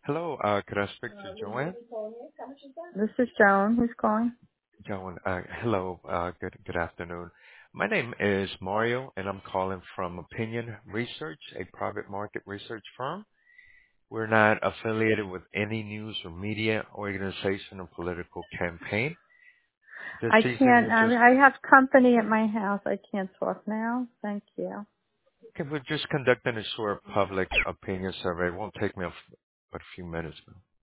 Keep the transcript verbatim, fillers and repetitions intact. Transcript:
Hello, uh, could I speak to Joanne? This is Joan. Who's calling? Joanne, uh, hello, uh, good, good afternoon. My name is Mario, and I'm calling from Opinion Research, a private market research firm. We're not affiliated with any news or media organization or political campaign. This I season, can't. we're Um, just I have company at my house. I can't talk now. Thank you. okay, we're just conducting a short public opinion survey. It won't take me a, f- but a few minutes.